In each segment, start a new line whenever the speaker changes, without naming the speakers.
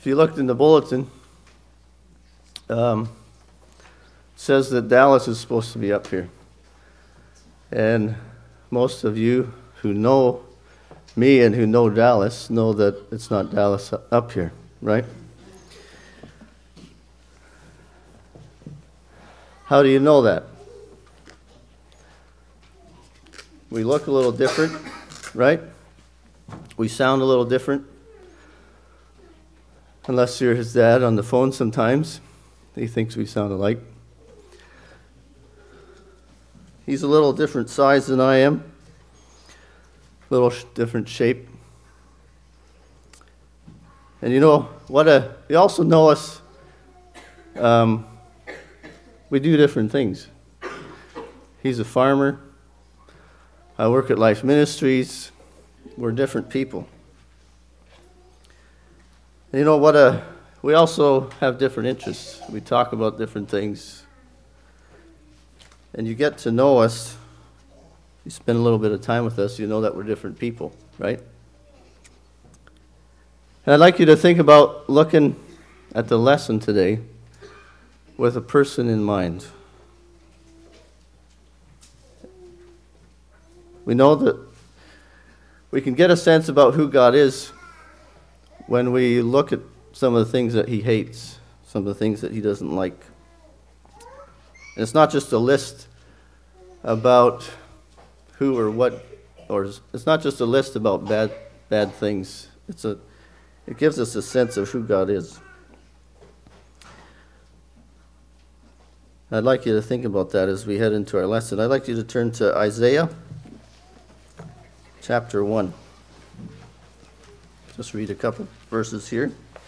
If you looked in the bulletin, it says that Dallas is supposed to be up here. And most of you who know me and who know Dallas know that it's not Dallas up here, right? How do you know that? We look a little different, right? We sound a little different. Unless you're his dad on the phone sometimes. He thinks we sound alike. He's a little different size than I am. A little different shape. And you know, you also know us, we do different things. He's a farmer. I work at Life Ministries. We're different people. And you know what? We also have different interests. We talk about different things. And you get to know us. You spend a little bit of time with us, you know that we're different people, right? And I'd like you to think about looking at the lesson today with a person in mind. We know that we can get a sense about who God is when we look at some of the things that he hates, some of the things that he doesn't like. And it's not just a list about who or what, or it's not just a list about bad things. It gives us a sense of who God is. I'd like you to think about that as we head into our lesson. I'd like you to turn to Isaiah chapter 1. Just read a couple verses here.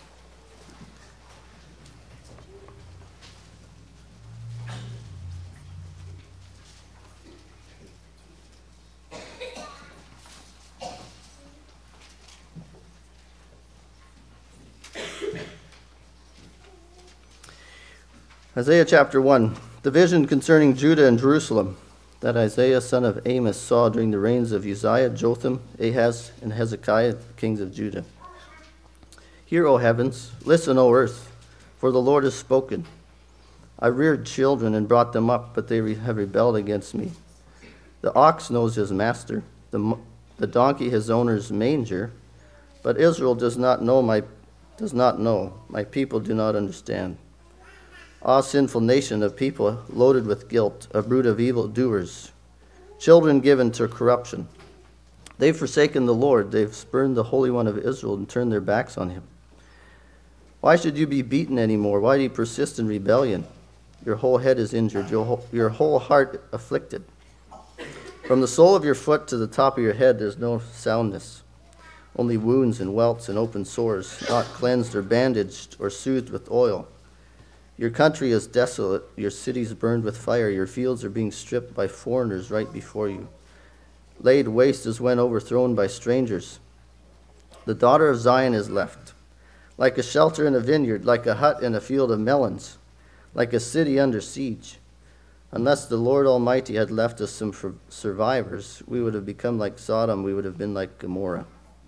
Isaiah chapter 1, the vision concerning Judah and Jerusalem that Isaiah son of Amos saw during the reigns of Uzziah, Jotham, Ahaz, and Hezekiah, kings of Judah. Hear, O heavens, listen, O earth, for the Lord has spoken. I reared children and brought them up, but they have rebelled against me. The ox knows his master, the donkey his owner's manger, but Israel does not know. My people do not understand. Ah, sinful nation of people loaded with guilt, a brood of evil doers, children given to corruption. They've forsaken the Lord, they've spurned the Holy One of Israel and turned their backs on him. Why should you be beaten anymore? Why do you persist in rebellion? Your whole head is injured, your whole heart afflicted. From the sole of your foot to the top of your head there's no soundness, only wounds and welts and open sores, not cleansed or bandaged or soothed with oil. Your country is desolate, your cities burned with fire, your fields are being stripped by foreigners right before you, laid waste as when overthrown by strangers. The daughter of Zion is left, like a shelter in a vineyard, like a hut in a field of melons, like a city under siege. Unless the Lord Almighty had left us some survivors, we would have become like Sodom, we would have been like Gomorrah.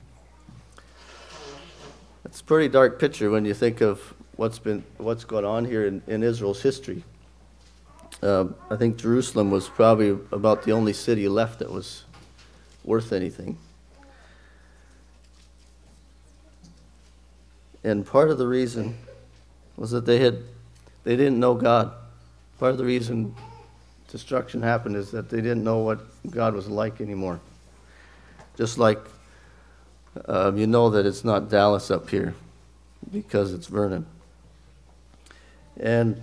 It's a pretty dark picture when you think of what's going on here in Israel's history. I think Jerusalem was probably about the only city left that was worth anything. And part of the reason was that they didn't know God. Part of the reason destruction happened is that they didn't know what God was like anymore. Just like you know that it's not Dallas up here because it's Vernon. And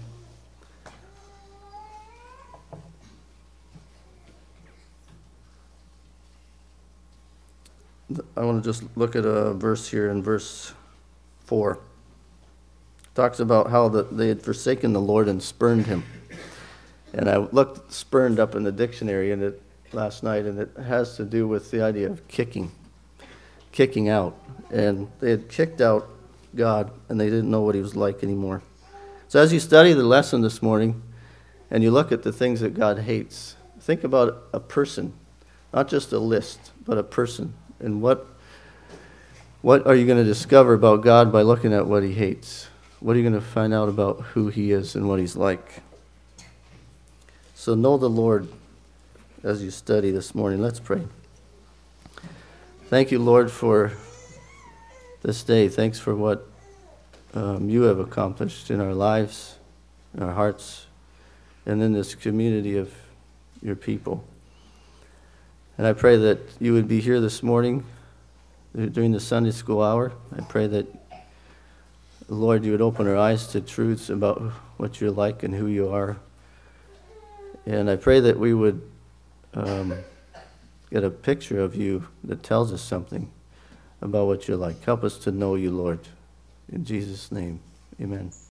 I want to just look at a verse here in verse 4. It talks about how they had forsaken the Lord and spurned him. And I looked spurned up in the dictionary last night, and it has to do with the idea of kicking out. And they had kicked out God, and they didn't know what he was like anymore. So as you study the lesson this morning, and you look at the things that God hates, think about a person, not just a list, but a person, and what What are you going to discover about God by looking at what he hates? What are you going to find out about who he is and what he's like? So know the Lord as you study this morning. Let's pray. Thank you, Lord, for this day. Thanks for what you have accomplished in our lives, in our hearts, and in this community of your people. And I pray that you would be here this morning during the Sunday school hour. I pray that, Lord, you would open our eyes to truths about what you're like and who you are. And I pray that we would get a picture of you that tells us something about what you're like. Help us to know you, Lord. In Jesus' name, amen.